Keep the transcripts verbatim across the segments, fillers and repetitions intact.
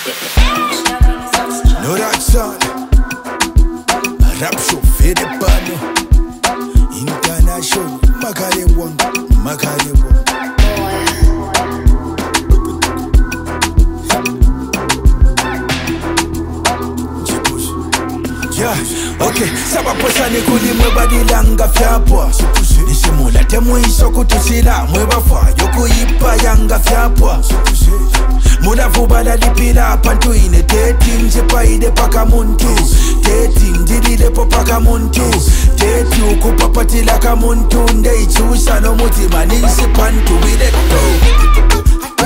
No that son. Rap show fede pano. International. Makare one. Makare one. Yeah, okay, sabaposa ni kuli mwebadilanga fyapwa Nishimula temu iso kutusila mwebafwa Yoku ipa yanga fyapwa Mula fubala dipila pantu ine Teti njipa ide paka muntu Teti ndilile po paka muntu Teti ukupapatila ka muntu Nde ichusha no mutima ninsi pantu Wile go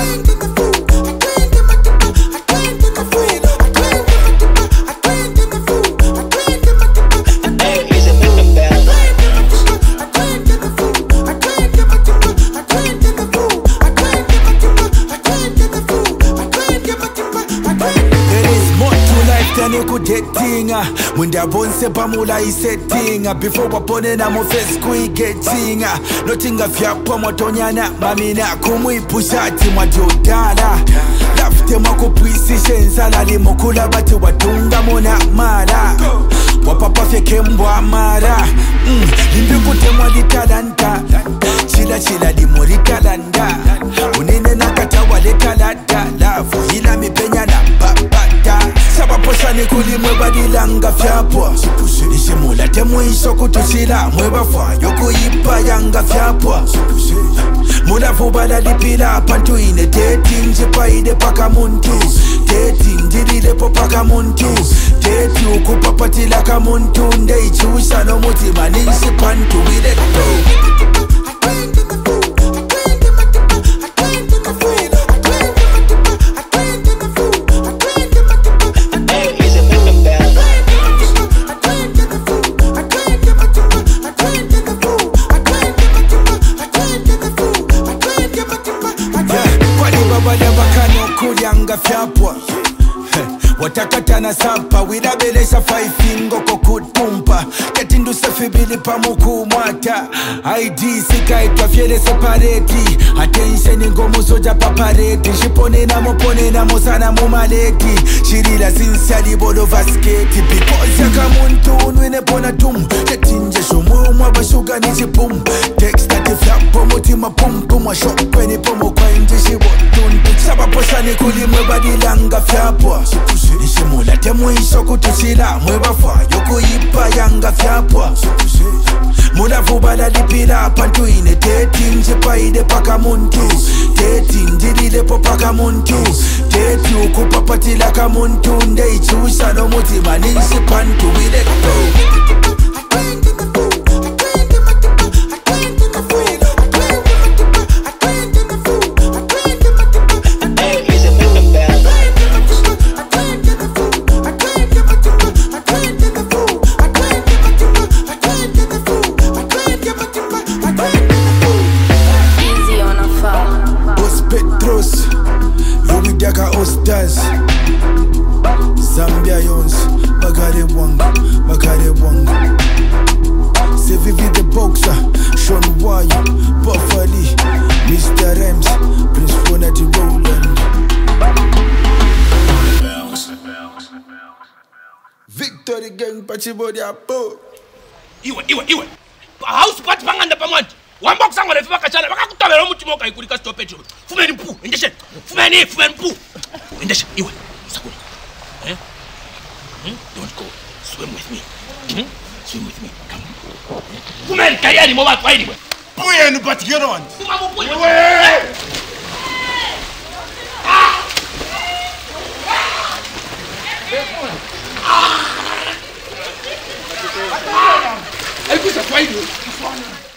Kudetinga Mwenda bonse pamula isetinga Before wapone na mofes kuigetinga Notinga fyapa mwatonyana Mamina kumui pushati mwajodala Lafte mwako precision Salali mokula bati watunga mona mara Wapapa fyeke mbwa mara mm. Limbi kute mwali talanta Chila chila di mwali talanda Unine nakata wale talada Lafu hila mipenya na babata Sabaposa ni kuli mwebadilanga fyapwa Nishimula temu iso kutusila mwebafwa Yoku ipa yanga fyapwa Mula fubala dipila pantu ine Teti njipa ide paka muntu Teti ndilile po paka muntu Teti ukupapatila ka muntu Nde ichusha no mutima ninsi pantu Wile go Kulyanga fyapwa Watakatana sapa Widabelesha faifingo kokutumpa Ketindu sefibili pamuku mwata I D sika itwa fiele separeti Attention ngomu soja papareti Shipone na mopone na mosana mumaleti Shirila sinsiali bodo vasketi Because yaka muntu unwine pona tum Ketinje shumu mwaba shuga nijipum Text ati flapo mutima pum pum Wa shokweni pomo kwa injishi wotuntu Sabaposa ni kuli mwebadilanga fyapwa Nishimula temu iso kutusila mwebafwa Yoku ipa yanga fyapwa Mula fubala dipila pantu ine Teti njipa ide paka muntu Teti ndilile po paka muntu Teti ukupapatila ka muntu Nde ichusha no mutima ninsi pantu Wile go Ostas Zambia Yons Makare Wanga Makare Wanga C'est Vivi the Boxer Sean Wire Buffali Mister Rems Prince Fonati Roland Victory Gang Pachibodi Apo Iwe iwe iwe House party panganda pamwanti Wamba kusanga lefe bakachana bakakutabela umutima okayikulika stoppage Fumeni mpu endeshe Fumeni fumeni mpu Endeshe iwe sakula Eh Hmm Don't go swim with me Hmm Swim with me come Fumeni kayani mo batwa iwe Puye nu patikero wanti Fuma mo puye Ah Ah Elkusa kwa iwe